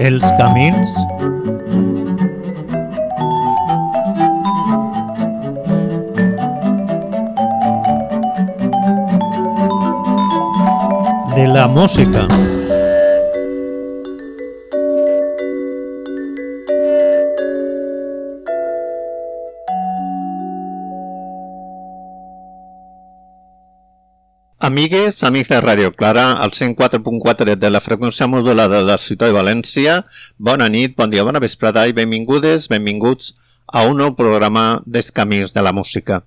Els camins de la música. Amigues, amics de Ràdio Clara, al 104.4 de la freqüència modulada de la ciutat de València, bona nit, bon dia, bona vesprada i benvingudes, benvinguts a un nou programa dels camins de la música.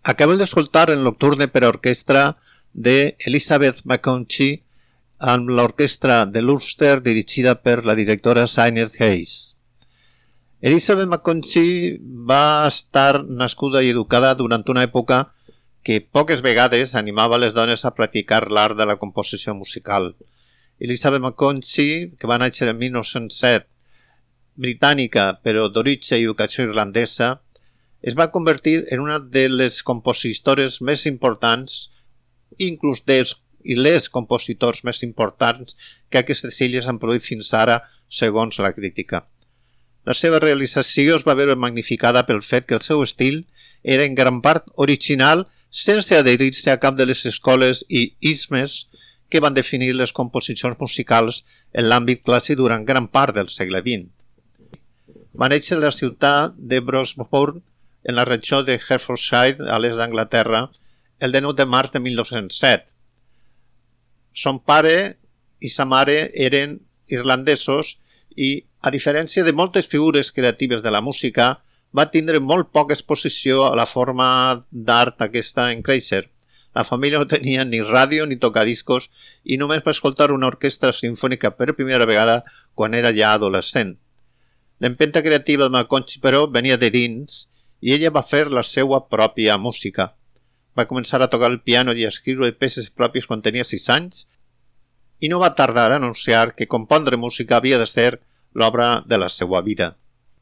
Acabem d'escoltar el nocturne per a orquestra de Elizabeth McConchy amb l'orquestra de l'Ulster dirigida per la directora Sinead Hayes. Elizabeth McConchy va estar nascuda i educada durant una època que poques vegades animava les dones a practicar l'art de la composició musical. Elizabeth McConchy, que va néixer en 1907, britànica però d'origen i educació irlandesa, es va convertir en una de les compositores més importants, inclús dels i les compositors més importants que aquestes illes han produït fins ara, segons la crítica. La seva realització es va veure magnificada pel fet que el seu estil era en gran part original sense adherir-se a cap de les escoles i ismes que van definir les composicions musicals en l'àmbit clàssic durant gran part del segle XX. Va néixer a la ciutat de Bromsgrove, en la regió de Hertfordshire, a l'est d'Anglaterra, el 19 de març de 1907. Son pare i sa mare eren irlandesos i, a diferència de moltes figures creatives de la música, va tindre molt poca exposició a la forma d'art aquesta en créixer. La família no tenia ni ràdio ni tocadiscos i només va escoltar una orquestra sinfònica per primera vegada quan era ja adolescent. L'empenta creativa de McConchy, però, venia de dins i ella va fer la seva pròpia música. Va començar a tocar el piano i a escriure peces pròpies quan tenia 6 anys i no va tardar a anunciar que compondre música havia de ser l'obra de la seva vida.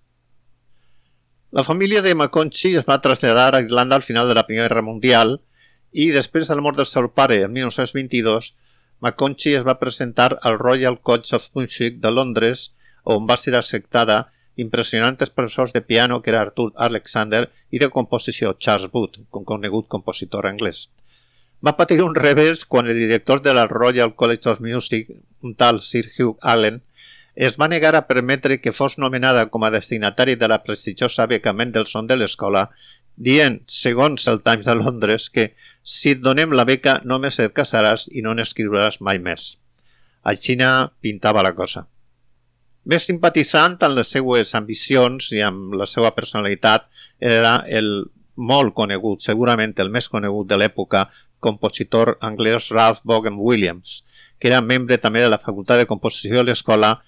La família de McConchy es va traslladar a Irlanda al final de la Primera Guerra Mundial i després de la mort del seu pare en 1922, McConchy es va presentar al Royal College of Music de Londres, on va ser acceptada impressionants professors de piano que era Arthur Alexander i de composició Charles Wood, un conegut compositor anglès. Va patir un revés quan el director de la Royal College of Music, un tal Sir Hugh Allen, es va negar a permetre que fos nomenada com a destinatari de la prestigiosa beca Mendelssohn de l'escola, dient, segons el Times de Londres, que si et donem la beca només et casaràs i no n'escriuràs mai més. Així pintava la cosa. Més simpatitzant amb les seues ambicions i amb la seva personalitat era el molt conegut, segurament el més conegut de l'època, compositor anglès Ralph Vaughan Williams, que era membre també de la Facultat de Composició de l'escola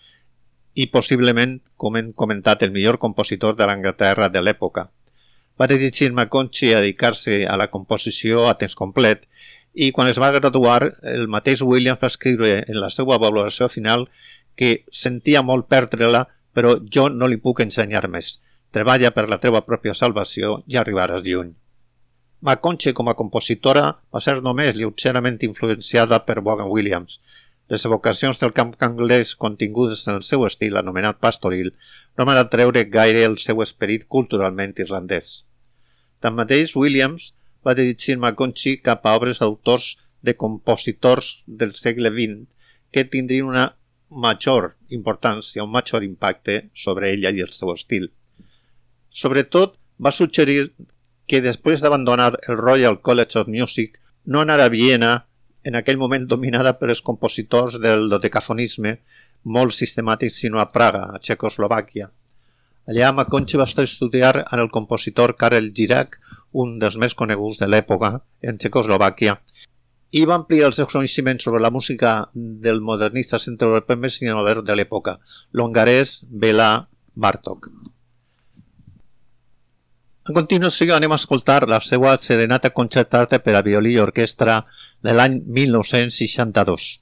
i possiblement, com hem comentat, el millor compositor de l'Anglaterra de l'època. Va dirigir McConchy a dedicar-se a la composició a temps complet i quan es va graduar, el mateix Williams va escriure en la seva valoració final que sentia molt perdre-la, però jo no li puc ensenyar més. Treballa per la teva pròpia salvació i arribaràs lluny. McConchy, com a compositora, va ser només lleugerament influenciada per Vaughan Williams. Les evocacions del camp anglès contingudes en el seu estil anomenat pastoril no van atreure gaire el seu esperit culturalment irlandès. Tanmateix, Williams va dirigir McConchy cap a obres d'autors de compositors del segle XX que tindrien una major importància, un major impacte sobre ella i el seu estil. Sobretot, va suggerir que després d'abandonar el Royal College of Music no anara a Viena, en aquell moment dominada per els compositors del dodecafonisme, molt sistemàtics, sinó a Praga, a Txecoslovàquia. Allà McConchy va estudiar amb el compositor Karel Girac, un dels més coneguts de l'època en Txecoslovàquia, i va ampliar els seus coneixements sobre la música del modernista centreeuropeu més innovador de l'època, l'hongarès Béla Bartók. A continuació anem a escoltar la seva serenata concertada per a violí i orquestra de l'any 1962.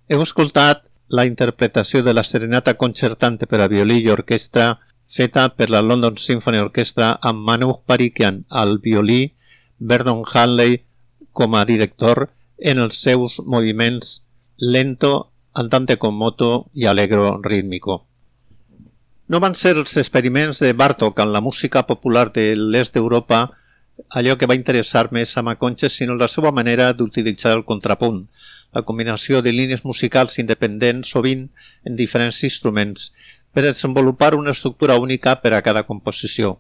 Heu escoltat la interpretació de la Serenata concertante per a violí i orquestra feta per la London Symphony Orchestra amb Manu Parikian al violí, Verdon Hanley com a director en els seus moviments lento, andante con moto i allegro rítmico. No van ser els experiments de Bartók en la música popular de l'est d'Europa allò que va interessar més a McConches, sinó la seva manera d'utilitzar el contrapunt, la combinació de línies musicals independents, sovint en diferents instruments, per desenvolupar una estructura única per a cada composició.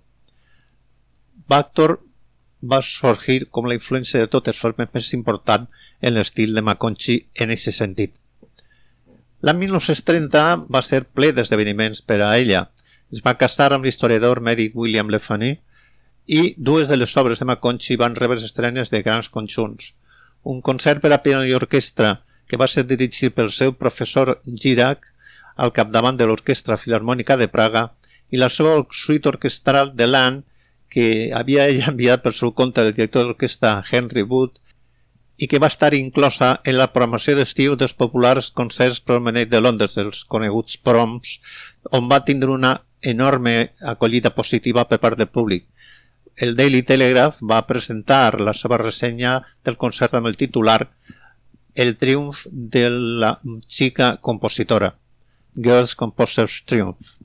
Bartók va sorgir com la influència de totes formes més important en l'estil de McConchy en aquest sentit. L'any 1930 va ser ple d'esdeveniments per a ella. Es va casar amb l'historiador mèdic William Le Fanu i dues de les obres de McConchy van rebre estrenes de grans conjunts. Un concert per a piano i orquestra que va ser dirigit pel seu professor Dirac al capdavant de l'Orquestra Filharmònica de Praga i la seva suite orquestral de l'any que havia ella enviat per seu compte del director d'orquestra Henry Wood i que va estar inclosa en la programació d'estiu dels populars concerts promenets de Londres, els coneguts proms, on va tindre una enorme acollida positiva per part del públic. El Daily Telegraph va presentar la seva ressenya del concert amb el titular El triomf de la xica compositora, Girls Composers Triumph.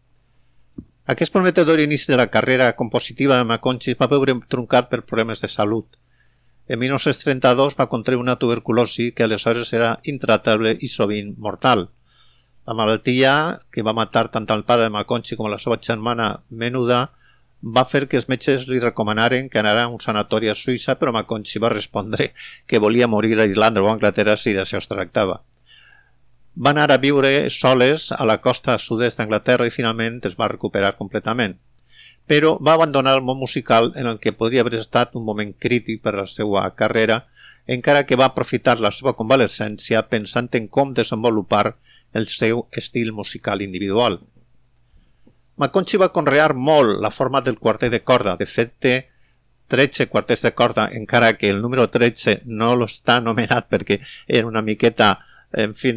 Aquest prometedor inici de la carrera compositiva de McConchy va veure truncat per problemes de salut. En 1932 va contraure una tuberculosi que aleshores era intratable i sovint mortal. La malaltia, que va matar tant el pare de McConchy com la seva germana menuda, va fer que els metges li recomanaren que anara a un sanatori a Suïssa, però McConchy va respondre que volia morir a Irlanda o a Anglaterra si d'això es tractava. Va anar a viure soles a la costa sud-est d'Anglaterra i finalment es va recuperar completament. Però va abandonar el món musical en el que podria haver estat un moment crític per a la seva carrera, encara que va aprofitar la seva convalescència pensant en com desenvolupar el seu estil musical individual. McConchy va conrear molt la forma del quartet de corda. De fet, té 13 quartets de corda, encara que el número 13 no l'està anomenat perquè era una miqueta, en fi,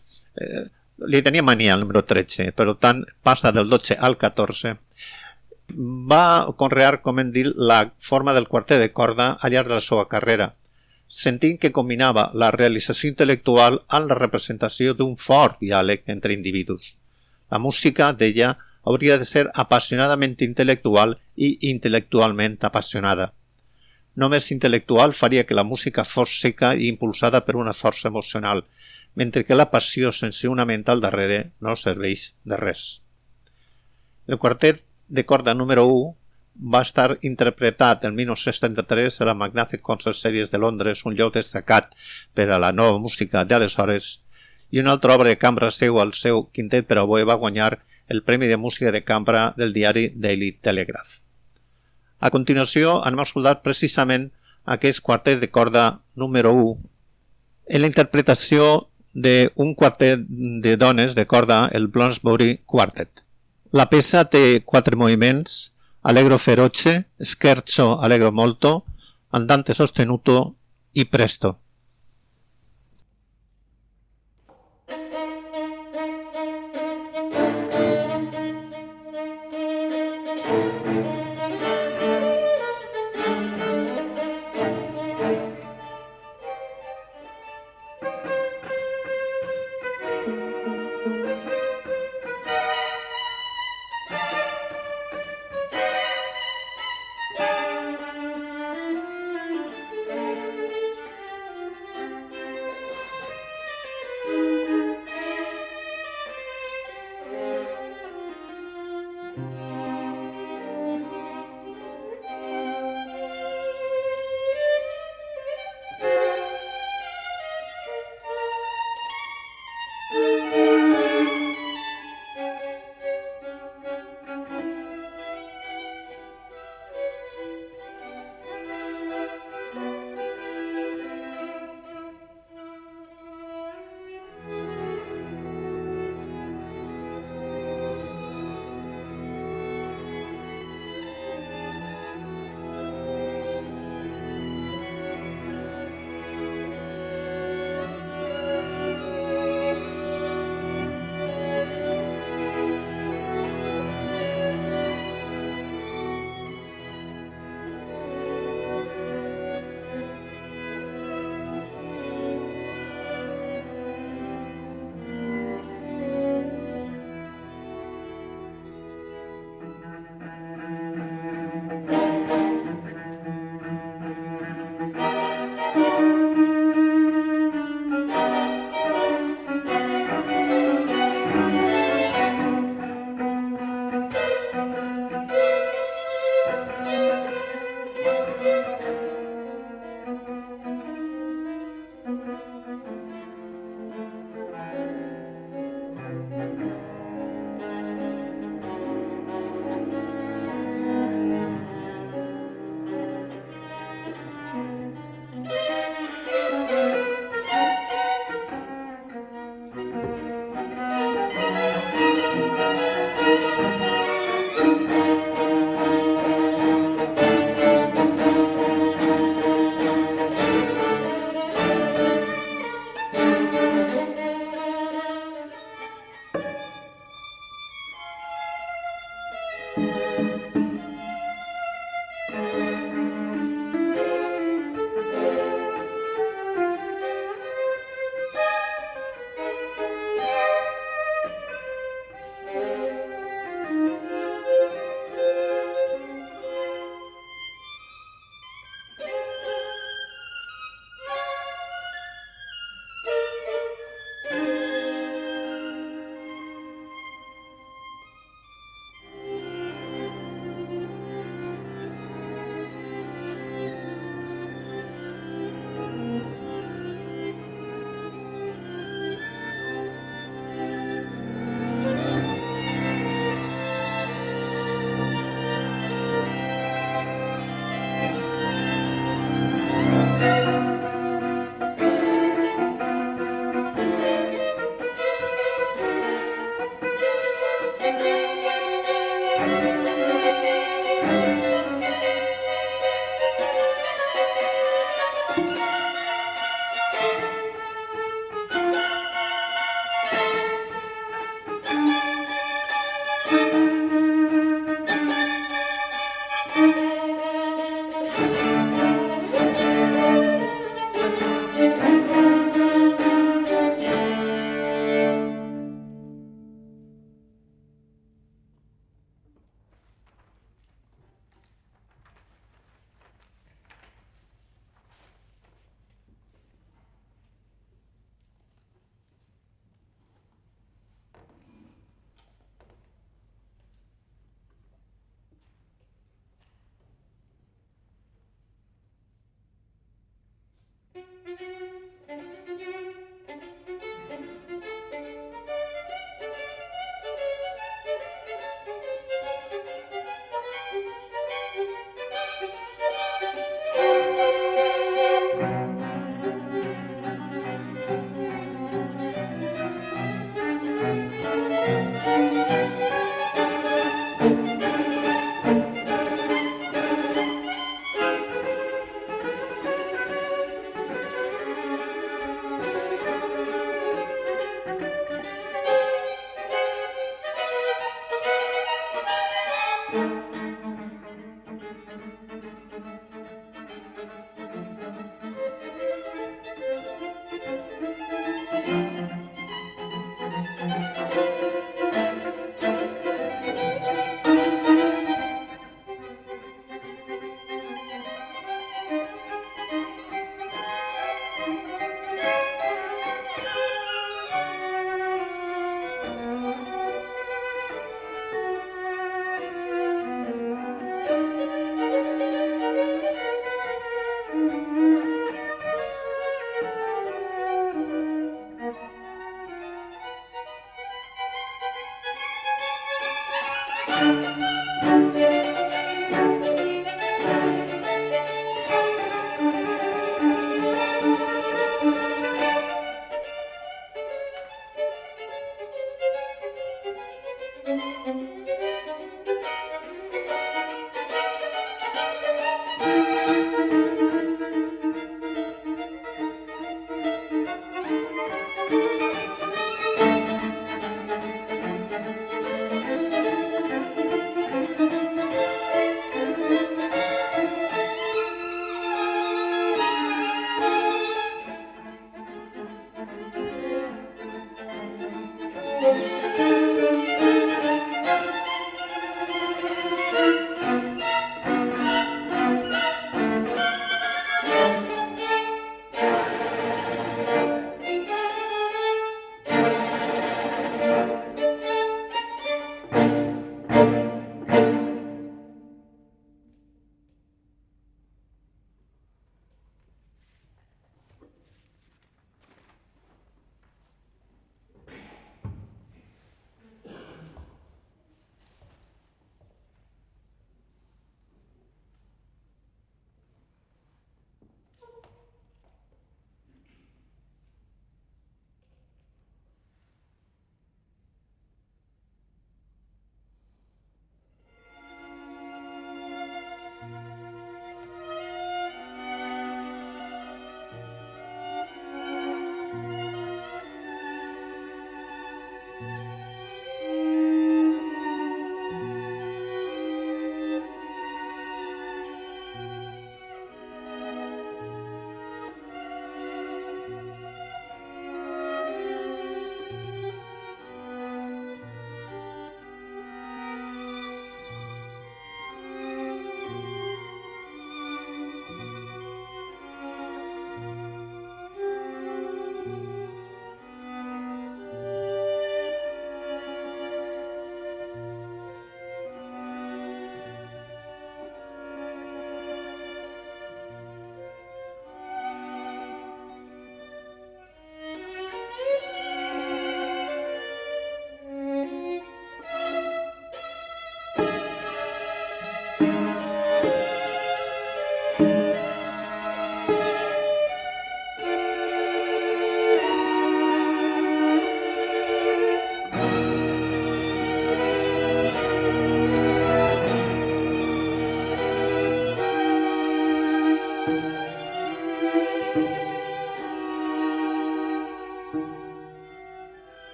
li tenia mania el número 13, per tant passa del 12 al 14. Va conrear, com hem dit, la forma del quartet de corda al llarg de la seva carrera, sentint que combinava la realització intel·lectual amb la representació d'un fort diàleg entre individus. La música, deia, hauria de ser apassionadament intel·lectual i intel·lectualment apassionada. Només intel·lectual faria que la música fos seca i impulsada per una força emocional, mentre que la passió sense una ment al darrere no serveix de res. El quartet de corda número 1 va estar interpretat en 1933 a la Magnific Concert Series de Londres, un lloc destacat per a la nova música d'aleshores, i una altra obra de cambra seu, el seu quintet per a oboè, va guanyar el Premi de Música de Cambra del diari Daily Telegraph. A continuació, anem a escoltar precisament aquest quartet de corda número 1 en la interpretació d'un quartet de dones de corda, el Bloomsbury Quartet. La peça té 4 moviments: allegro feroce, scherzo allegro molto, andante sostenuto i presto.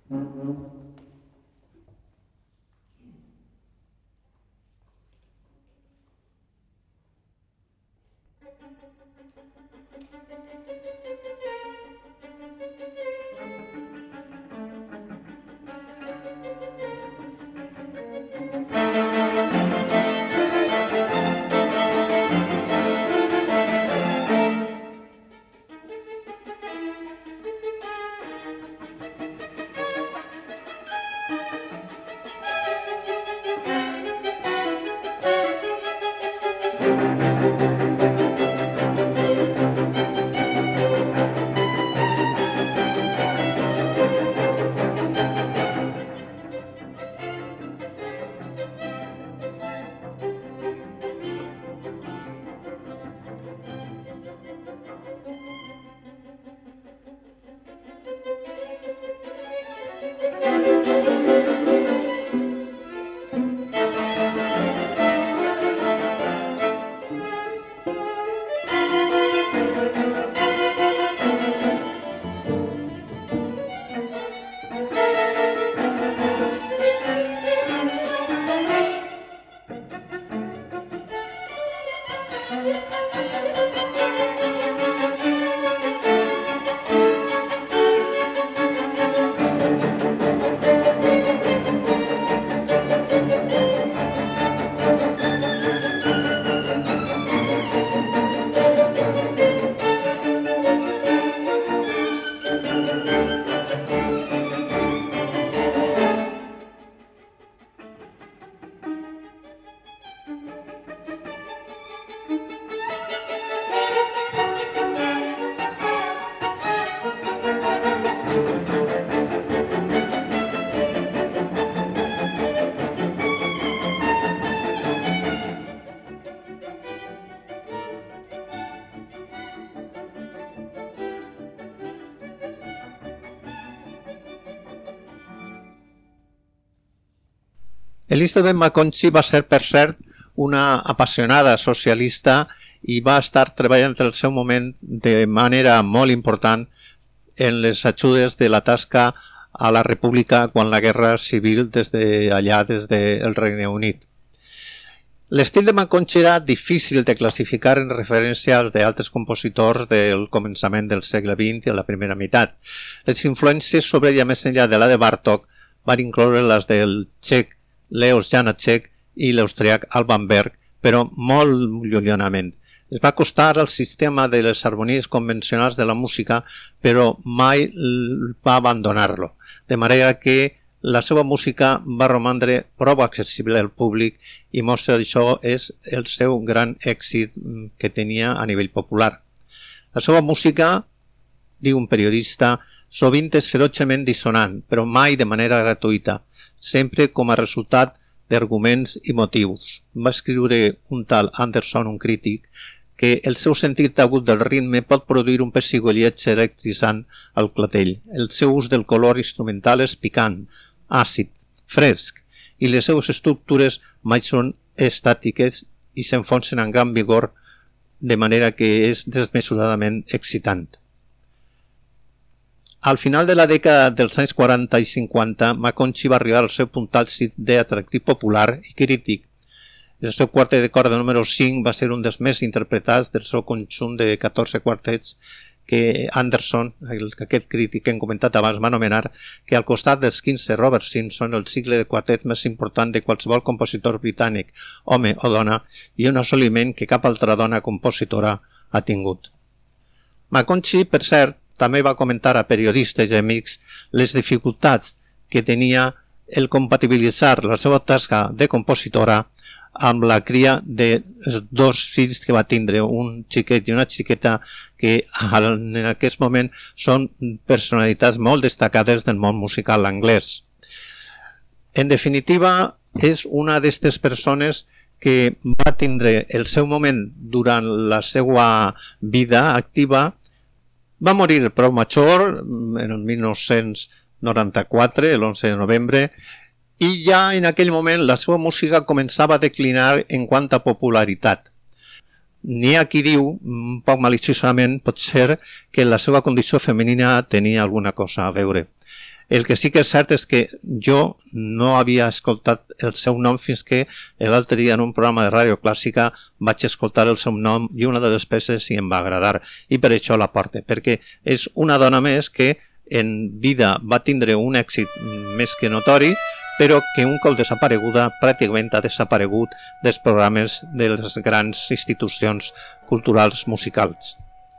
Elizabeth McConaughey va ser, per cert, una apassionada socialista i va estar treballant el seu moment de manera molt important en les ajudes de la tasca a la República quan la Guerra Civil des del Regne Unit. L'estil de McConaughey era difícil de classificar en referència als d'altres compositors del començament del segle XX i a la primera meitat. Les influències sobre ella més enllà de la de Bartók van incloure les del txec Leos Janáček i l'austriac Alban Berg, però molt llunyanament. Es va acostar al sistema de les harmonies convencionals de la música, però mai va abandonar-lo, de manera que la seva música va romandre prou accessible al públic i mostra això és el seu gran èxit que tenia a nivell popular. La seva música, diu un periodista, sovint és ferotgement dissonant, però mai de manera gratuïta, sempre com a resultat d'arguments i motius. Va escriure un tal Anderson, un crític, que el seu sentit agut del ritme pot produir un pessigolleig electritzant al clatell. El seu ús del color instrumental és picant, àcid, fresc, i les seues estructures mai són estàtiques i s'enfonsen amb gran vigor, de manera que és desmesuradament excitant. Al final de la dècada dels anys 40 i 50, McConaughey va arribar al seu punt àlgid d'atractiu popular i crític. El seu quartet de corda número 5 va ser un dels més interpretats del seu conjunt de 14 quartets que Anderson, aquest crític que hem comentat abans, va anomenar que al costat dels 15 Robert Simpson, el cicle de quartet més important de qualsevol compositor britànic, home o dona, i un assoliment que cap altra dona compositora ha tingut. McConaughey, per cert, també va comentar a periodistes i amics les dificultats que tenia el compatibilitzar la seva tasca de compositora amb la cria dels dos fills que va tindre, un xiquet i una xiqueta que en aquest moment són personalitats molt destacades del món musical anglès. En definitiva, és una d'aquestes persones que va tindre el seu moment durant la seva vida activa. Va morir prou major en el 1994, l'11 de novembre, i ja en aquell moment la seva música començava a declinar en quant a popularitat. N'hi ha qui diu, un poc maliciosament, pot ser que la seva condició femenina tenia alguna cosa a veure. El que sí que és cert és que jo no havia escoltat el seu nom fins que l'altre dia en un programa de ràdio clàssica vaig escoltar el seu nom i una de les peces i em va agradar, i per això la porte, perquè és una dona més que en vida va tindre un èxit més que notori, però que un cop desapareguda pràcticament ha desaparegut dels programes de les grans institucions culturals musicals.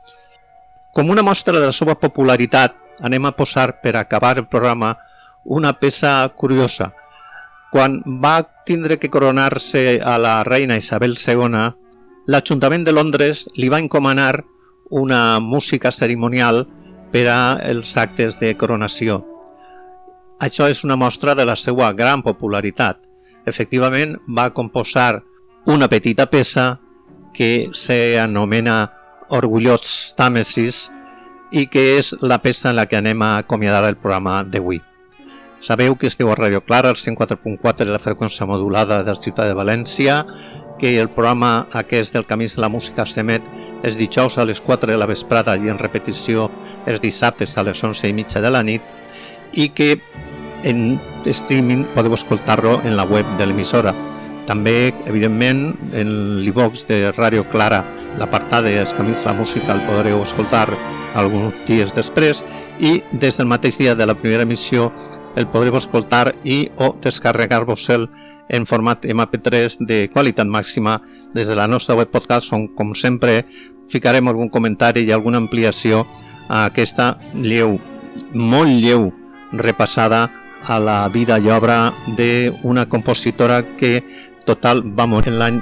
Com una mostra de la seva popularitat, anem a posar per acabar el programa una peça curiosa. Quan va tindre que coronar-se a la reina Isabel II, l'Ajuntament de Londres li va encomanar una música cerimonial per als actes de coronació. Això és una mostra de la seva gran popularitat. Efectivament, va composar una petita peça que s'anomena Orgullots Tàmesis i que és la peça en la que anem a acomiadar el programa d'avui. Sabeu que esteu a Ràdio Clara, al 104.4 de la freqüència modulada de la ciutat de València, que el programa aquest del Camins de la Música s'emet els dijous a les 4 de la vesprada i en repetició els dissabtes a les 11:30 de la nit, i que en streaming podeu escoltar-lo en la web de l'emissora. També, evidentment, en l'iVox de Ràdio Clara, l'apartat dels Camins de la Música el podreu escoltar alguns dies després, i des del mateix dia de la primera emissió el podreu escoltar i o descarregar-vos-el en format MP3 de qualitat màxima des de la nostra web podcast, on, com sempre, ficarem algun comentari i alguna ampliació a aquesta molt lleu repassada a la vida i obra d'una compositora que total va morir l'any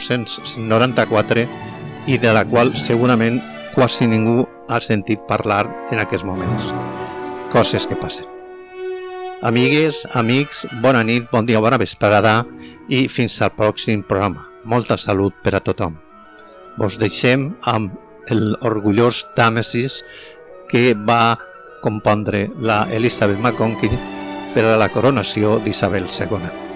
1994 i de la qual segurament quasi ningú ha sentit parlar en aquests moments. Coses que passen. Amigues, amics, bona nit, bon dia, bona vesprada i fins al pròxim programa. Molta salut per a tothom. Vos deixem amb l'orgullós Tàmesis que va compondre la Elizabeth McConkie per a la coronació d'Isabel II.